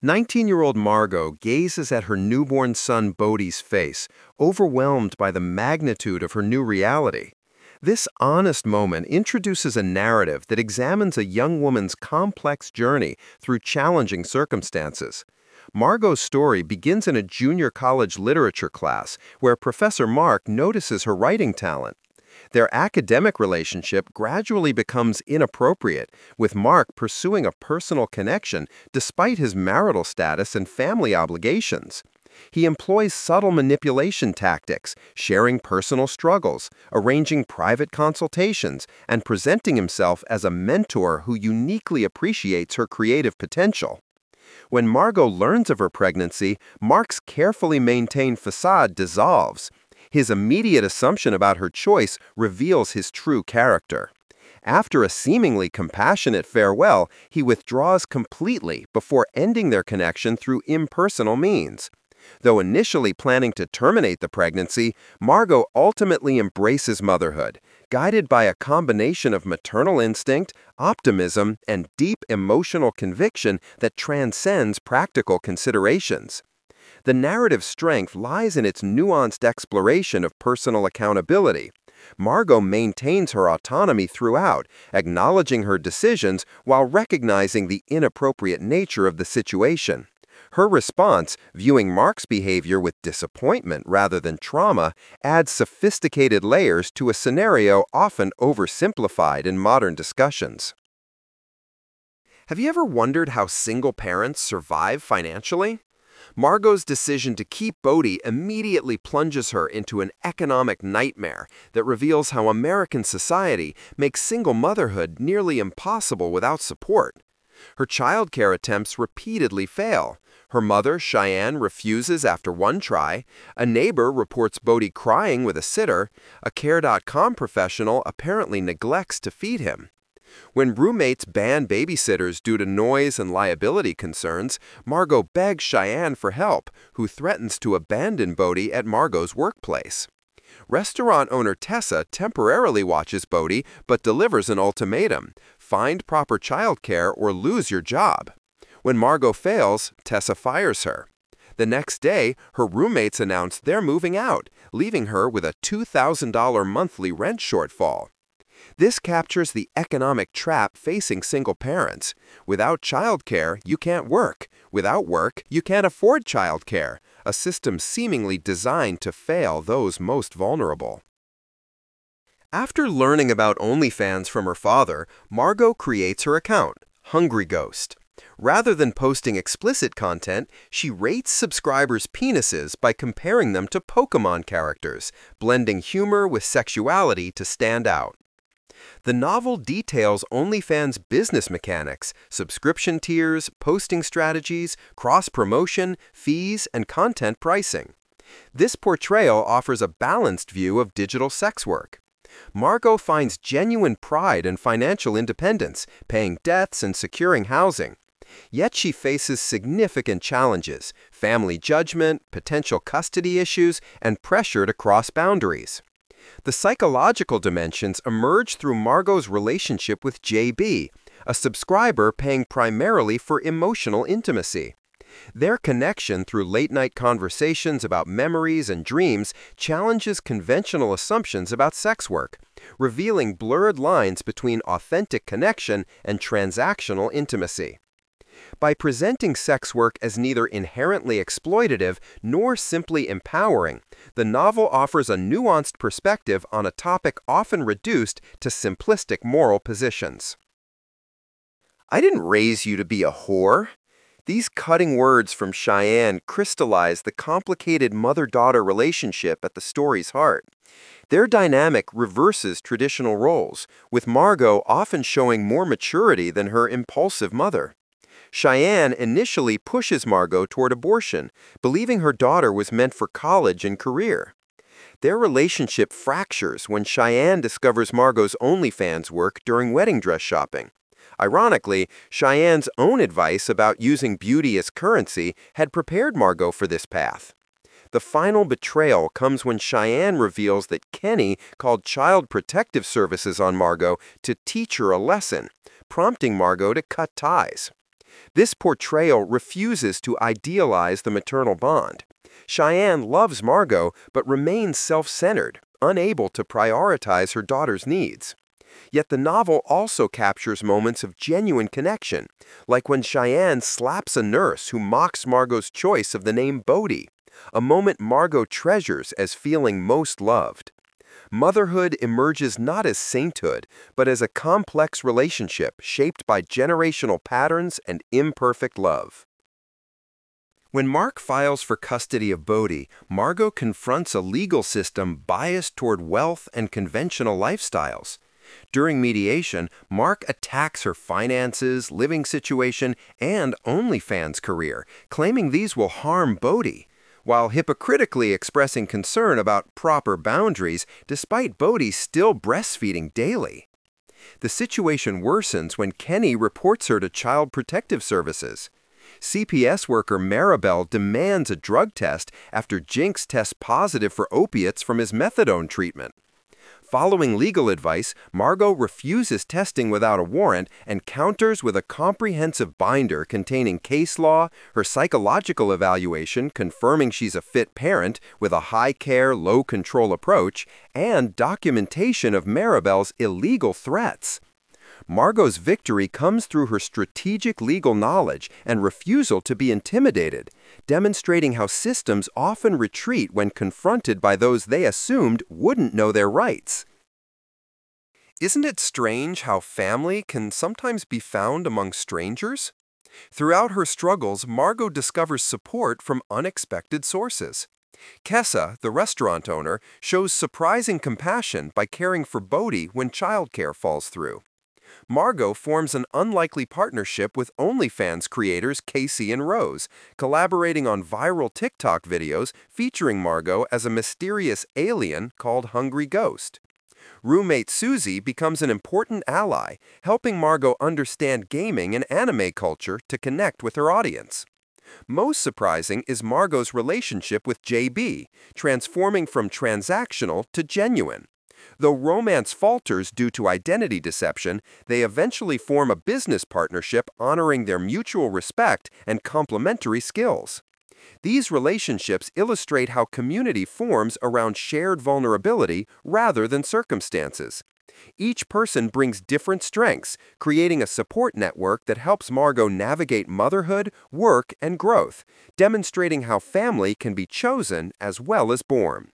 19-year-old Margot gazes at her newborn son Bodhi's face, overwhelmed by the magnitude of her new reality. This honest moment introduces a narrative that examines a young woman's complex journey through challenging circumstances. Margot's story begins in a junior college literature class where Professor Mark notices her writing talent. Their academic relationship gradually becomes inappropriate, with Mark pursuing a personal connection despite his marital status and family obligations. He employs subtle manipulation tactics, sharing personal struggles, arranging private consultations, and presenting himself as a mentor who uniquely appreciates her creative potential. When Margot learns of her pregnancy, Mark's carefully maintained facade dissolves. His immediate assumption about her choice reveals his true character. After a seemingly compassionate farewell, he withdraws completely before ending their connection through impersonal means. Though initially planning to terminate the pregnancy, Margot ultimately embraces motherhood, guided by a combination of maternal instinct, optimism, and deep emotional conviction that transcends practical considerations. The narrative's strength lies in its nuanced exploration of personal accountability. Margot maintains her autonomy throughout, acknowledging her decisions while recognizing the inappropriate nature of the situation. Her response, viewing Mark's behavior with disappointment rather than trauma, adds sophisticated layers to a scenario often oversimplified in modern discussions. Have you ever wondered how single parents survive financially? Margot's decision to keep Bodhi immediately plunges her into an economic nightmare that reveals how American society makes single motherhood nearly impossible without support. Her childcare attempts repeatedly fail. Her mother, Cheyenne, refuses after one try. A neighbor reports Bodhi crying with a sitter. A Care.com professional apparently neglects to feed him. When roommates ban babysitters due to noise and liability concerns, Margot begs Cheyenne for help, who threatens to abandon Bodhi at Margot's workplace. Restaurant owner Tessa temporarily watches Bodhi but delivers an ultimatum: find proper childcare or lose your job. When Margot fails, Tessa fires her. The next day, her roommates announce they're moving out, leaving her with a $2,000 monthly rent shortfall. This captures the economic trap facing single parents. Without childcare, you can't work. Without work, you can't afford childcare, a system seemingly designed to fail those most vulnerable. After learning about OnlyFans from her father, Margot creates her account, Hungry Ghost. Rather than posting explicit content, she rates subscribers' penises by comparing them to Pokémon characters, blending humor with sexuality to stand out. The novel details OnlyFans' business mechanics, subscription tiers, posting strategies, cross-promotion, fees, and content pricing. This portrayal offers a balanced view of digital sex work. Margot finds genuine pride in financial independence, paying debts and securing housing. Yet she faces significant challenges: family judgment, potential custody issues, and pressure to cross boundaries. The psychological dimensions emerge through Margot's relationship with JB, a subscriber paying primarily for emotional intimacy. Their connection through late-night conversations about memories and dreams challenges conventional assumptions about sex work, revealing blurred lines between authentic connection and transactional intimacy. By presenting sex work as neither inherently exploitative nor simply empowering, the novel offers a nuanced perspective on a topic often reduced to simplistic moral positions. I didn't raise you to be a whore. These cutting words from Cheyenne crystallize the complicated mother-daughter relationship at the story's heart. Their dynamic reverses traditional roles, with Margot often showing more maturity than her impulsive mother. Cheyenne initially pushes Margot toward abortion, believing her daughter was meant for college and career. Their relationship fractures when Cheyenne discovers Margot's OnlyFans work during wedding dress shopping. Ironically, Cheyenne's own advice about using beauty as currency had prepared Margot for this path. The final betrayal comes when Cheyenne reveals that Kenny called Child Protective Services on Margot to teach her a lesson, prompting Margot to cut ties. This portrayal refuses to idealize the maternal bond. Cheyenne loves Margot but remains self-centered, unable to prioritize her daughter's needs. Yet the novel also captures moments of genuine connection, like when Cheyenne slaps a nurse who mocks Margot's choice of the name Bodhi, a moment Margot treasures as feeling most loved. Motherhood emerges not as sainthood, but as a complex relationship shaped by generational patterns and imperfect love. When Mark files for custody of Bodhi, Margot confronts a legal system biased toward wealth and conventional lifestyles. During mediation, Mark attacks her finances, living situation, and OnlyFans career, claiming these will harm Bodhi, while hypocritically expressing concern about proper boundaries despite Bodhi still breastfeeding daily. The situation worsens when Kenny reports her to Child Protective Services. CPS worker Maribel demands a drug test after Jinx tests positive for opiates from his methadone treatment. Following legal advice, Margot refuses testing without a warrant and counters with a comprehensive binder containing case law, her psychological evaluation confirming she's a fit parent with a high-care, low-control approach, and documentation of Maribel's illegal threats. Margot's victory comes through her strategic legal knowledge and refusal to be intimidated, demonstrating how systems often retreat when confronted by those they assumed wouldn't know their rights. Isn't it strange how family can sometimes be found among strangers? Throughout her struggles, Margot discovers support from unexpected sources. Kessa, the restaurant owner, shows surprising compassion by caring for Bodhi when childcare falls through. Margot forms an unlikely partnership with OnlyFans creators Casey and Rose, collaborating on viral TikTok videos featuring Margot as a mysterious alien called Hungry Ghost. Roommate Susie becomes an important ally, helping Margot understand gaming and anime culture to connect with her audience. Most surprising is Margot's relationship with JB, transforming from transactional to genuine. Though romance falters due to identity deception, they eventually form a business partnership honoring their mutual respect and complementary skills. These relationships illustrate how community forms around shared vulnerability rather than circumstances. Each person brings different strengths, creating a support network that helps Margot navigate motherhood, work, and growth, demonstrating how family can be chosen as well as born.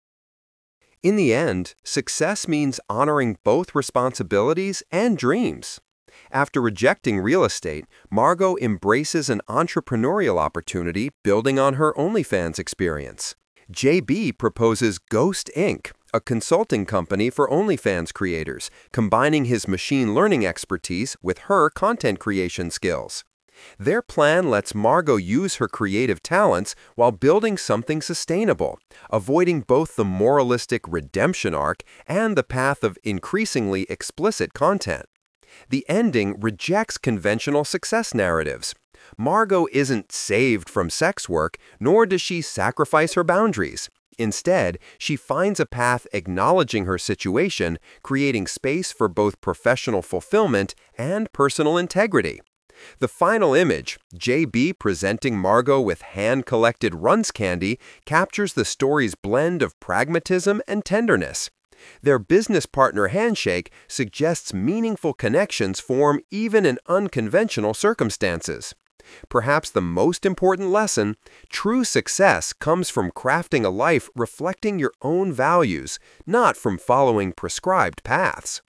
In the end, success means honoring both responsibilities and dreams. After rejecting real estate, Margot embraces an entrepreneurial opportunity building on her OnlyFans experience. JB proposes Ghost Inc., a consulting company for OnlyFans creators, combining his machine learning expertise with her content creation skills. Their plan lets Margot use her creative talents while building something sustainable, avoiding both the moralistic redemption arc and the path of increasingly explicit content. The ending rejects conventional success narratives. Margot isn't saved from sex work, nor does she sacrifice her boundaries. Instead, she finds a path acknowledging her situation, creating space for both professional fulfillment and personal integrity. The final image, JB presenting Margot with hand-collected Runts candy, captures the story's blend of pragmatism and tenderness. Their business partner handshake suggests meaningful connections form even in unconventional circumstances. Perhaps the most important lesson, true success comes from crafting a life reflecting your own values, not from following prescribed paths.